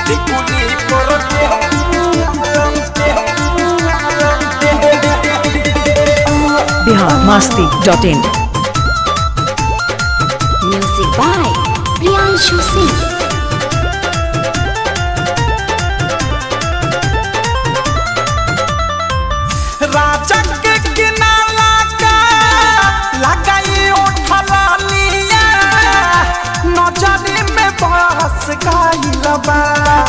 biharmasti.in. Music by Priyanshu Singh. राजा के किनारा का लगाई उठला लिया नजरी में बस गइल बा।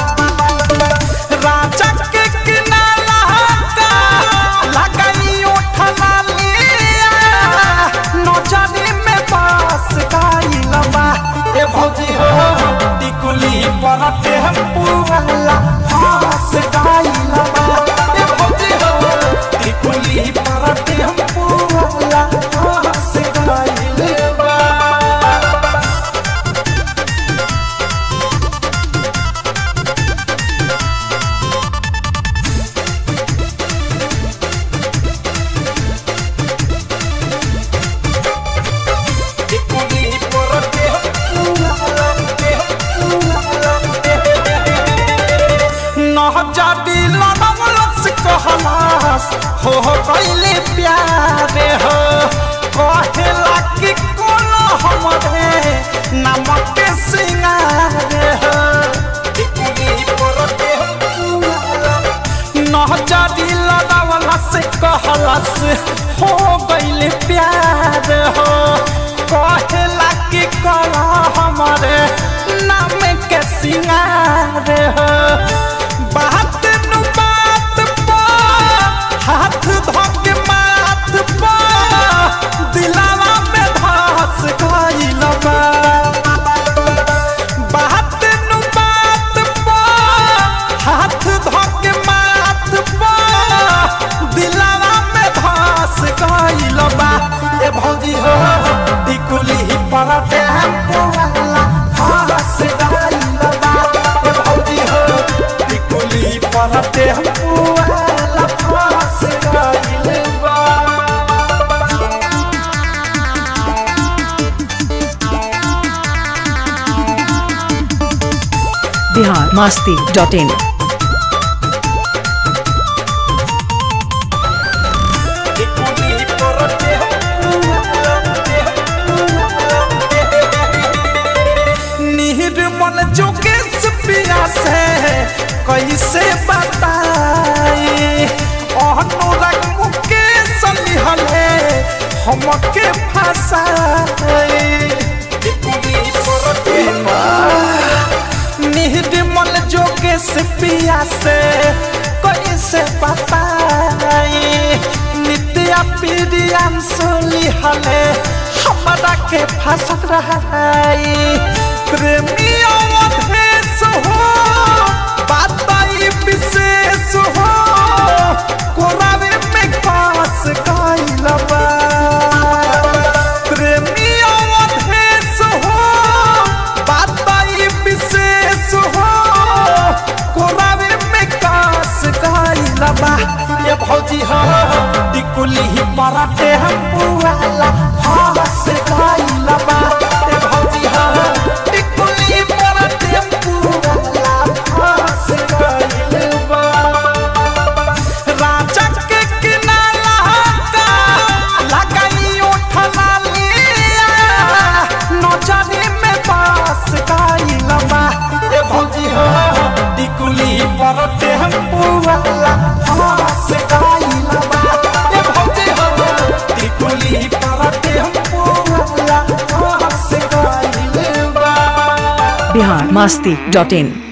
राजा के किनारा का लगाई उठला लिया नजरी में बस गइल बा। ए भौजी हो टिकुली पर टेम्पू वाला बस गइल बा। ए भौजी हो टिकुली पर टेम्पू वाला बस गइल बा। हो कैले प्यारे हो कहेला कि कोनो हमरे नमक के सिंगारे हो नहजरी लगावला से कहला से हो कैले प्यारे हो कहेला कि कोनो हमरे नमक के सिंगारे हो। बात नु बात हाथ धोक माथ पा दिलावा में धस गइल बा। बात नु बात पा हाथ धोक माथ पा दिलावा में धस गइल बा। ए भौजी हो टिकुली पर टेम्पू वाला धस गइल बा। ए भौजी हो टिकुली पर टेम्पू वाला धस गइल बा। biharmasti.in. निर्मल जोगेश पिया से कैसे बताई अनुराग मुकेश लिहले हमके फसाई। निर्मल जोगेश पिया से कैसे बताई नित्या प्रियांशु लिहले हमरा के फंसत रही। प्रेमी अवधेश हो बाताई विशेष हो कोरावे में कास गइल बा। प्रेमी अवधेश हो बाताई विशेष हो कोरावे में कास गइल बा। ये भौजी हो टिकुली पर टेम्पू वाला बस गइल बा। ये भौजी हो टिकुली पर टेम्पू वाला बस गइल बा। राजा के किनारा का लगाई उठला लिया नजरी में बस गइल बा। ये भौजी हो टिकुली पर टेम्पू वाला बस गइल बा। ये भौजी हो टिकुली पर टेम्पू वाला बस गइल बा। biharmasti.in.